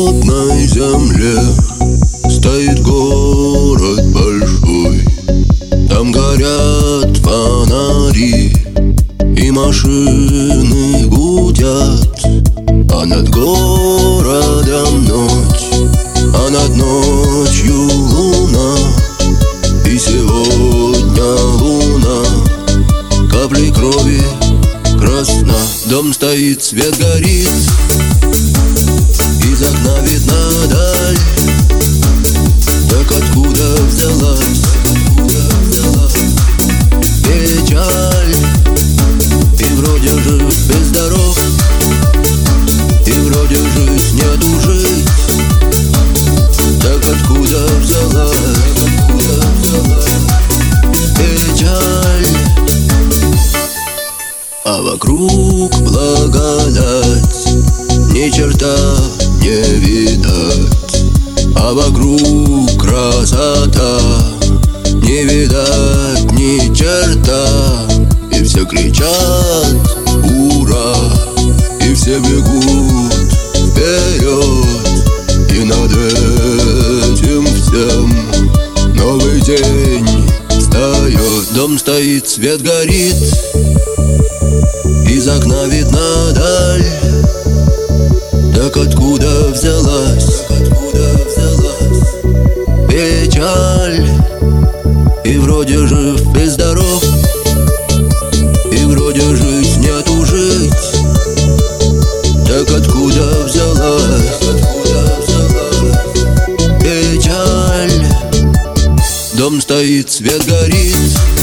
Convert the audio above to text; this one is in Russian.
безлюдной земле стоит город большой. Там горят фонари и машины гудят, а над городом ночь, а над ночью луна. И сегодня луна каплей крови красна. Дом стоит, свет горит, из окна видна даль. Так откуда взялась печаль? И вроде жив и здоров, и вроде жить нету жить. Так откуда взялась печаль? А вокруг благодать, ни черта не видать. А вокруг красота, не видать ни черта. И все кричат ура, и все бегут вперед. И над этим всем новый день встает. Дом стоит, свет горит, из окна видна даль. Так откуда взялась печаль? И вроде жив и здоров, и вроде жить нету жить. Так откуда взялась печаль? Дом стоит, свет горит,